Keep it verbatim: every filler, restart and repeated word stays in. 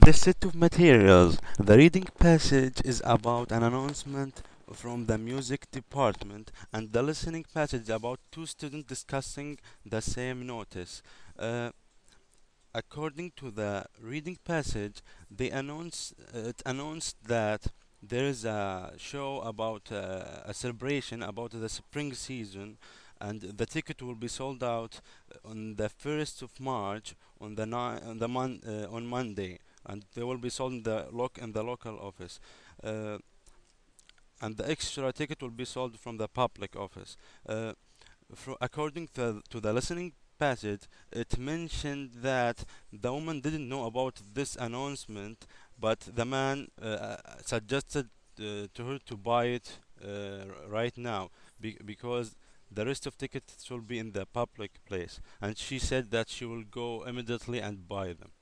this set of materials, the reading passage is about an announcement from the music department, and the listening passage about two students discussing the same notice. Uh, According to the reading passage, they announce it announced that there is a show about uh, a celebration about the spring season, and the ticket will be sold out on the first of March on the ni- on the mon- uh, on Monday, and they will be sold in the loc in the local office. Uh, and the extra ticket will be sold from the public office. Uh, Fro according to, to the listening passage, it mentioned that the woman didn't know about this announcement, but the man uh, uh, suggested uh, to her to buy it uh, right now be- because the rest of tickets will be in the public place, and she said that she will go immediately and buy them.